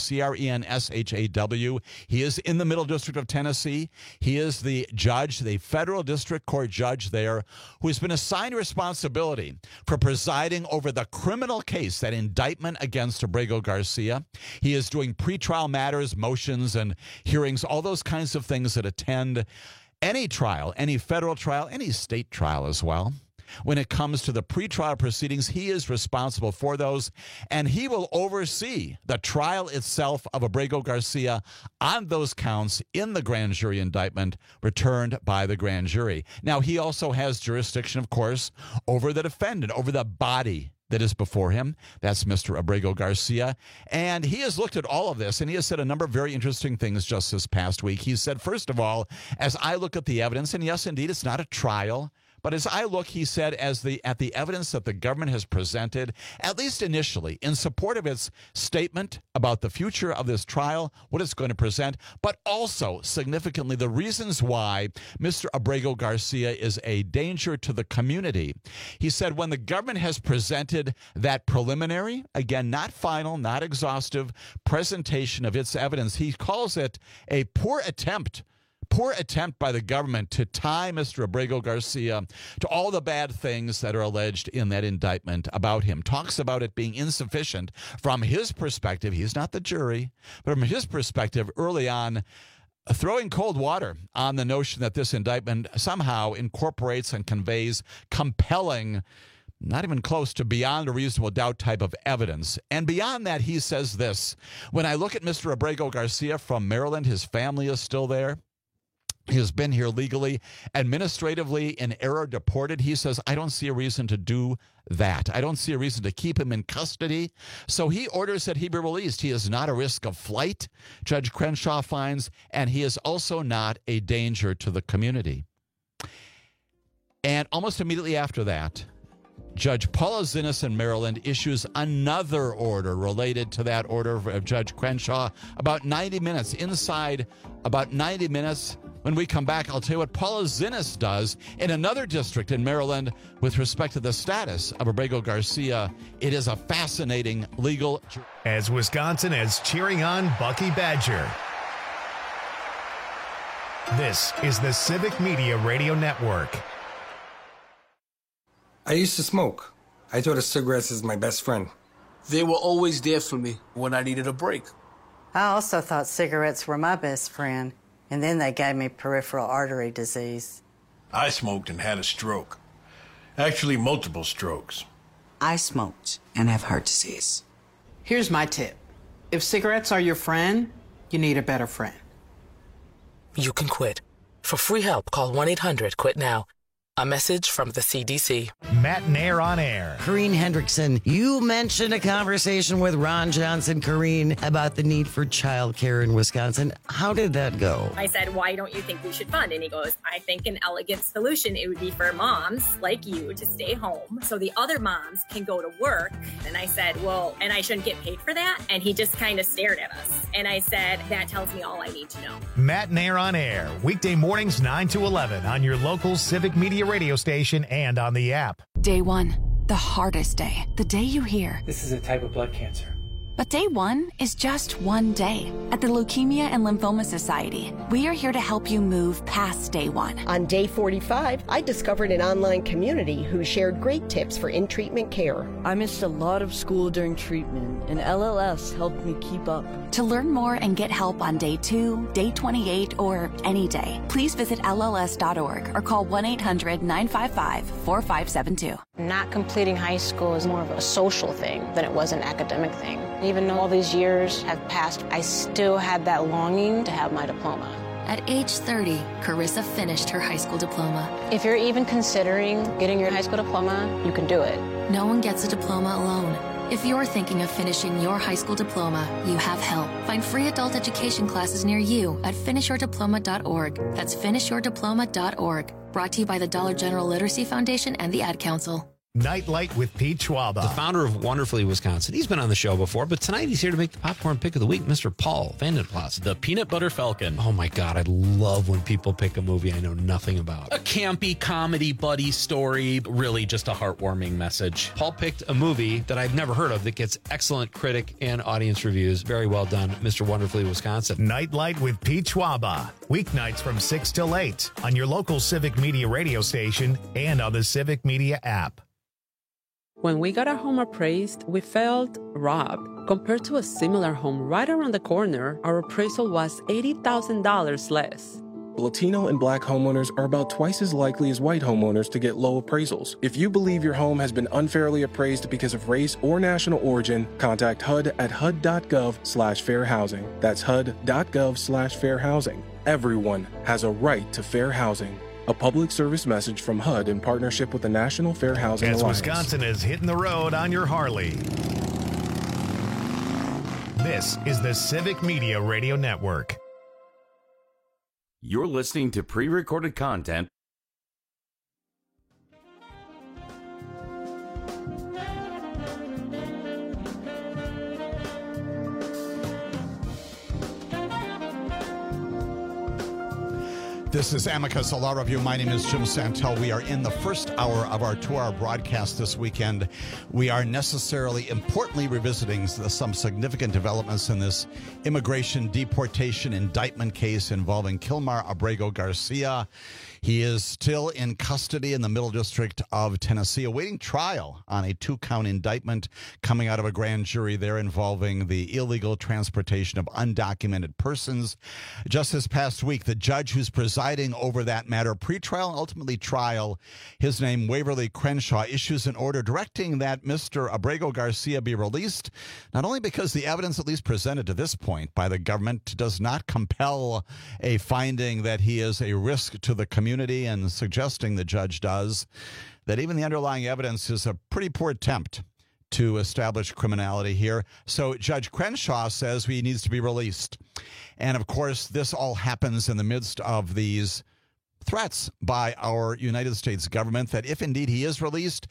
Crenshaw. He is in the Middle District of Tennessee. He is the judge, the federal district court judge there, who has been assigned responsibility for presiding over the criminal case, that indictment against Abrego Garcia. He is doing pretrial matters, motions, and hearings, all those kinds of things that attend any trial, any federal trial, any state trial as well. When it comes to the pretrial proceedings, he is responsible for those, and he will oversee the trial itself of Abrego Garcia on those counts in the grand jury indictment returned by the grand jury. Now, he also has jurisdiction, of course, over the defendant, over the body that is before him. That's Mr. Abrego Garcia. And he has looked at all of this, and he has said a number of very interesting things just this past week. He said, first of all, as I look at the evidence, and yes, indeed, it's not a trial, but as I look, he said, at the evidence that the government has presented, at least initially, in support of its statement about the future of this trial, what it's going to present, but also, significantly, the reasons why Mr. Abrego Garcia is a danger to the community. He said when the government has presented that preliminary, again, not final, not exhaustive, presentation of its evidence, he calls it a poor attempt by the government to tie Mr. Abrego Garcia to all the bad things that are alleged in that indictment about him. Talks about it being insufficient from his perspective. He's not the jury, but from his perspective early on, throwing cold water on the notion that this indictment somehow incorporates and conveys compelling, not even close to beyond a reasonable doubt type of evidence. And beyond that, he says this: when I look at Mr. Abrego Garcia from Maryland, his family is still there. He has been here legally, administratively in error deported. He says, I don't see a reason to do that. I don't see a reason to keep him in custody. So he orders that he be released. He is not a risk of flight, Judge Crenshaw finds, and he is also not a danger to the community. And almost immediately after that, Judge Paula Zinnes in Maryland issues another order related to that order of Judge Crenshaw about 90 minutes. Inside about 90 minutes, When we come back, I'll tell you what Paula Zinnes does in another district in Maryland with respect to the status of Abrego Garcia. It is a fascinating legal... As Wisconsin is cheering on Bucky Badger. This is the Civic Media Radio Network. I used to smoke. I thought of cigarettes as my best friend. They were always there for me when I needed a break. I also thought cigarettes were my best friend, and then they gave me peripheral artery disease. I smoked and had a stroke. Actually, multiple strokes. I smoked and have heart disease. Here's my tip. If cigarettes are your friend, you need a better friend. You can quit. For free help, call 1-800-QUIT-NOW. A message from the CDC. Matt Nair on air. Corrine Hendrickson, you mentioned a conversation with Ron Johnson, Corrine, about the need for childcare in Wisconsin. How did that go? I said, why don't you think we should fund? And he goes, I think an elegant solution, it would be for moms like you to stay home so the other moms can go to work. And I said, well, and I shouldn't get paid for that? And he just kind of stared at us. And I said, that tells me all I need to know. Matt Nair on air, weekday mornings 9 to 11 on your local Civic Media radio station and on the app. Day one, the hardest day. The day you hear, This is a type of blood cancer. But day one is just one day. At the Leukemia and Lymphoma Society, we are here to help you move past day one. On day 45, I discovered an online community who shared great tips for in-treatment care. I missed a lot of school during treatment, and LLS helped me keep up. To learn more and get help on day 2, day 28, or any day, please visit LLS.org or call 1-800-955-4572. Not completing high school is more of a social thing than it was an academic thing. Even though all these years have passed, I still had that longing to have my diploma. At age 30, Carissa finished her high school diploma. If you're even considering getting your high school diploma, you can do it. No one gets a diploma alone. If you're thinking of finishing your high school diploma, you have help. Find free adult education classes near you at finishyourdiploma.org. That's finishyourdiploma.org. Brought to you by the Dollar General Literacy Foundation and the Ad Council. Nightlight with Pete Schwaba. The founder of Wonderfully Wisconsin. He's been on the show before, but tonight he's here to make the popcorn pick of the week, Mr. Paul Vandenplas. The Peanut Butter Falcon. Oh my God, I love when people pick a movie I know nothing about. A campy comedy buddy story, really just a heartwarming message. Paul picked a movie that I've never heard of that gets excellent critic and audience reviews. Very well done, Mr. Wonderfully Wisconsin. Nightlight with Pete Schwaba. Weeknights from 6 till 8 on your local Civic Media radio station and on the Civic Media app. When we got our home appraised, we felt robbed. Compared to a similar home right around the corner, our appraisal was $80,000 less. Latino and Black homeowners are about twice as likely as white homeowners to get low appraisals. If you believe your home has been unfairly appraised because of race or national origin, contact HUD at HUD.gov/fair housing. That's HUD.gov/fair housing. Everyone has a right to fair housing. A public service message from HUD in partnership with the National Fair Housing As Alliance. Wisconsin is hitting the road on your Harley. This is the Civic Media Radio Network. You're listening to pre-recorded content. This is Amicus, a law review. My name is Jim Santel. We are in the first hour of our 2-hour broadcast this weekend. We are necessarily, importantly, revisiting some significant developments in this immigration deportation indictment case involving Kilmar Abrego Garcia. He is still in custody in the Middle District of Tennessee, awaiting trial on a 2-count indictment coming out of a grand jury there involving the illegal transportation of undocumented persons. Just this past week, the judge who's presiding over that matter, pretrial and ultimately trial, his name Waverly Crenshaw, issues an order directing that Mr. Abrego Garcia be released, not only because the evidence at least presented to this point by the government does not compel a finding that he is a risk to the community, and suggesting the judge does, that even the underlying evidence is a pretty poor attempt to establish criminality here. So Judge Crenshaw says he needs to be released. And of course, this all happens in the midst of these threats by our United States government that if indeed he is released,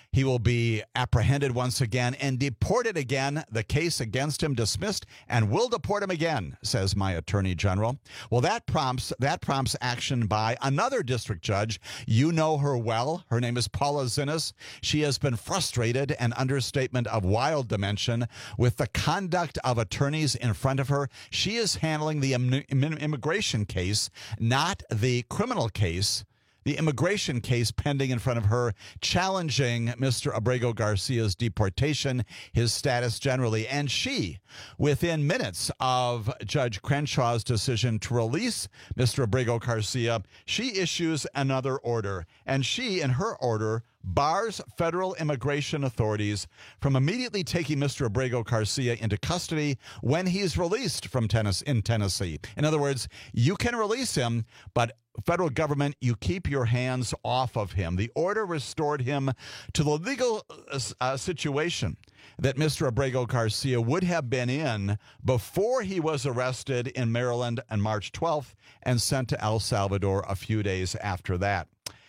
He will be apprehended once again and deported again. The case against him dismissed, and will deport him again, says my attorney general. Well, that prompts action by another district judge. You know her well. Her name is Paula Zinnes. She has been frustrated, an understatement of wild dimension, with the conduct of attorneys in front of her. She is handling the immigration case, not the criminal case. The immigration case pending in front of her, challenging Mr. Abrego Garcia's deportation, his status generally. And she, within minutes of Judge Crenshaw's decision to release Mr. Abrego Garcia, she issues another order. And she, in her order, bars federal immigration authorities from immediately taking Mr. Abrego Garcia into custody when he's released from Tennessee. In other words, you can release him, but federal government, you keep your hands off of him. The order restored him to the legal situation that Mr. Abrego Garcia would have been in before he was arrested in Maryland on March 12th and sent to El Salvador a few days after that.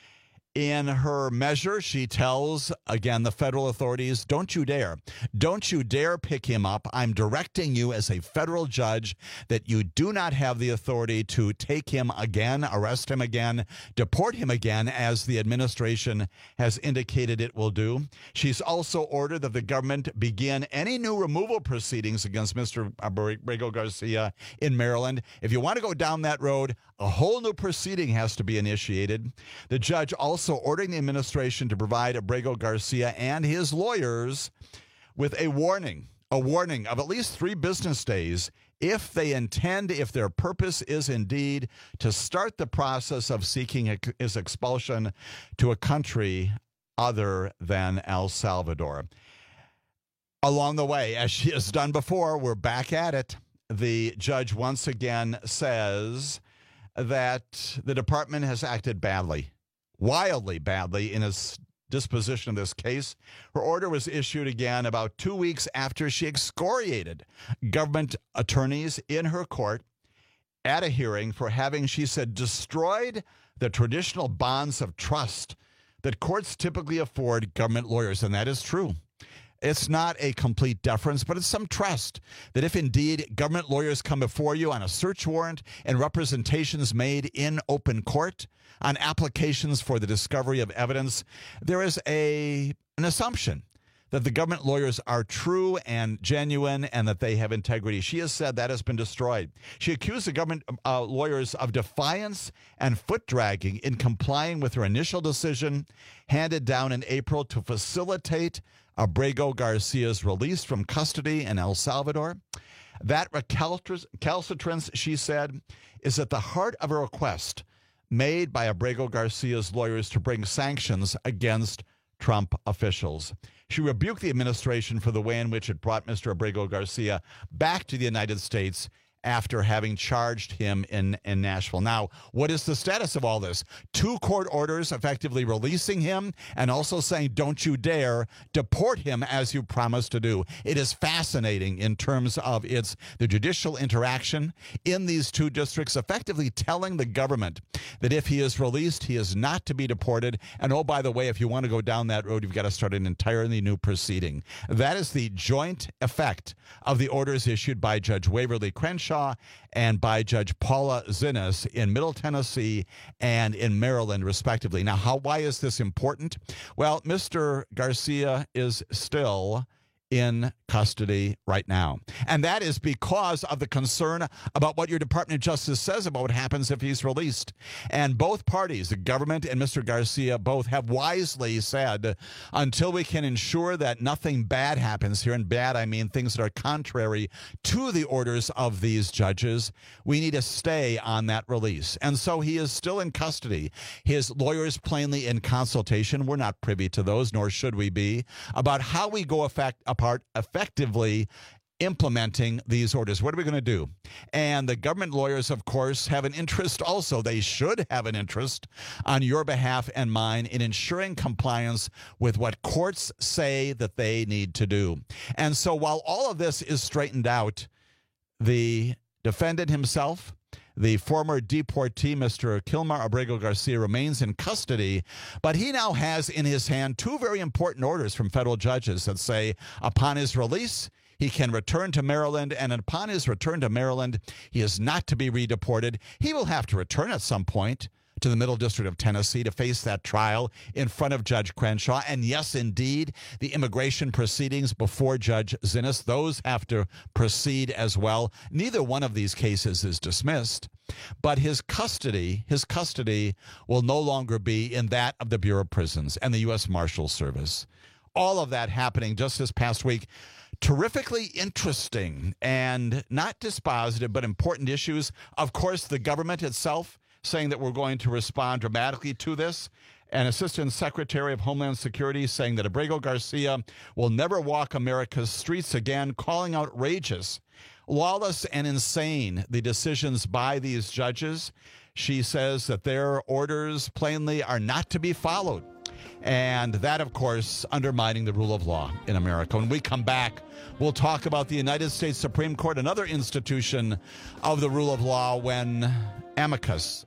In her measure, she tells, again, the federal authorities, don't you dare pick him up. I'm directing you as a federal judge that you do not have the authority to take him again, arrest him again, deport him again, as the administration has indicated it will do. She's also ordered that the government begin any new removal proceedings against Mr. Abrego Garcia in Maryland. If you want to go down that road, a whole new proceeding has to be initiated. The judge also ordering the administration to provide Abrego Garcia and his lawyers with a warning of at least 3 business days if their purpose is indeed to start the process of seeking his expulsion to a country other than El Salvador. Along the way, as she has done before, we're back at it. The judge once again says that the department has acted badly, wildly badly, in its disposition of this case. Her order was issued again about 2 weeks after she excoriated government attorneys in her court at a hearing for having, she said, destroyed the traditional bonds of trust that courts typically afford government lawyers. And that is true. It's not a complete deference, but it's some trust that if indeed government lawyers come before you on a search warrant and representations made in open court on applications for the discovery of evidence, there is an assumption that the government lawyers are true and genuine and that they have integrity. She has said that has been destroyed. She accused the government lawyers of defiance and foot dragging in complying with her initial decision handed down in April to facilitate Abrego Garcia's release from custody in El Salvador. That recalcitrance, she said, is at the heart of a request made by Abrego Garcia's lawyers to bring sanctions against Trump officials. She rebuked the administration for the way in which it brought Mr. Abrego Garcia back to the United States after having charged him in Nashville. Now, what is the status of all this? 2 court orders effectively releasing him and also saying, don't you dare deport him as you promised to do. It is fascinating in terms of the judicial interaction in these 2 districts, effectively telling the government that if he is released, he is not to be deported. And oh, by the way, if you want to go down that road, you've got to start an entirely new proceeding. That is the joint effect of the orders issued by Judge Waverly Crenshaw and by Judge Paula Zinnes in Middle Tennessee and in Maryland, respectively. Now, why is this important? Well, Mr. Garcia is still in custody right now. And that is because of the concern about what your Department of Justice says about what happens if he's released. And both parties, the government and Mr. Garcia, both have wisely said, until we can ensure that nothing bad happens here, and bad, I mean things that are contrary to the orders of these judges, we need to stay on that release. And so he is still in custody. His lawyers plainly in consultation, we're not privy to those, nor should we be, about how we go effectively implementing these orders. What are we going to do? And the government lawyers, of course, have an interest also. They should have an interest on your behalf and mine in ensuring compliance with what courts say that they need to do. And so while all of this is straightened out, the defendant himself, The former deportee, Mr. Kilmar Abrego Garcia, remains in custody, but he now has in his hand two very important orders from federal judges that say upon his release, he can return to Maryland, and upon his return to Maryland, he is not to be redeported. He will have to return at some point to the Middle District of Tennessee to face that trial in front of Judge Crenshaw. And yes, indeed, the immigration proceedings before Judge Zinnes, those have to proceed as well. Neither one of these cases is dismissed, but his custody will no longer be in that of the Bureau of Prisons and the U.S. Marshals Service. All of that happening just this past week. Terrifically interesting and not dispositive, but important issues. Of course, the government itself saying that we're going to respond dramatically to this. An Assistant Secretary of Homeland Security saying that Abrego Garcia will never walk America's streets again, calling outrageous, lawless, and insane the decisions by these judges. She says that their orders plainly are not to be followed. And that, of course, undermining the rule of law in America. When we come back, we'll talk about the United States Supreme Court, another institution of the rule of law, when amicus.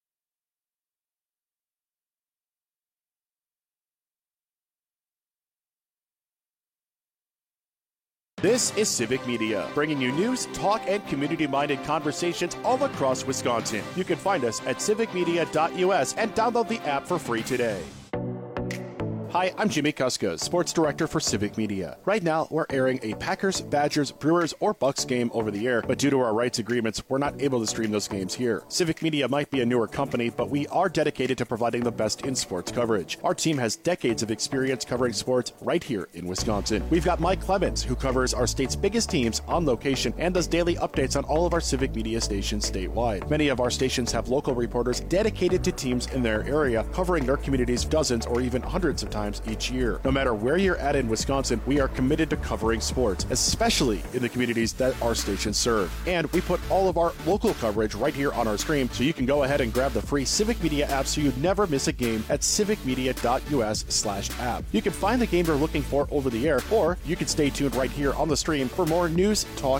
This is Civic Media, bringing you news, talk, and community-minded conversations all across Wisconsin. You can find us at civicmedia.us and download the app for free today. Hi, I'm Jimmy Kuska, Sports Director for Civic Media. Right now, we're airing a Packers, Badgers, Brewers, or Bucks game over the air, but due to our rights agreements, we're not able to stream those games here. Civic Media might be a newer company, but we are dedicated to providing the best in sports coverage. Our team has decades of experience covering sports right here in Wisconsin. We've got Mike Clemens, who covers our state's biggest teams on location and does daily updates on all of our Civic Media stations statewide. Many of our stations have local reporters dedicated to teams in their area, covering their communities dozens or even hundreds of times each year. No matter where you're at in Wisconsin, we are committed to covering sports, especially in the communities that our stations serve. And we put all of our local coverage right here on our screen, so you can go ahead and grab the free Civic Media app so you never miss a game at civicmedia.us/app. You can find the game you're looking for over the air, or you can stay tuned right here on the stream for more news, talk,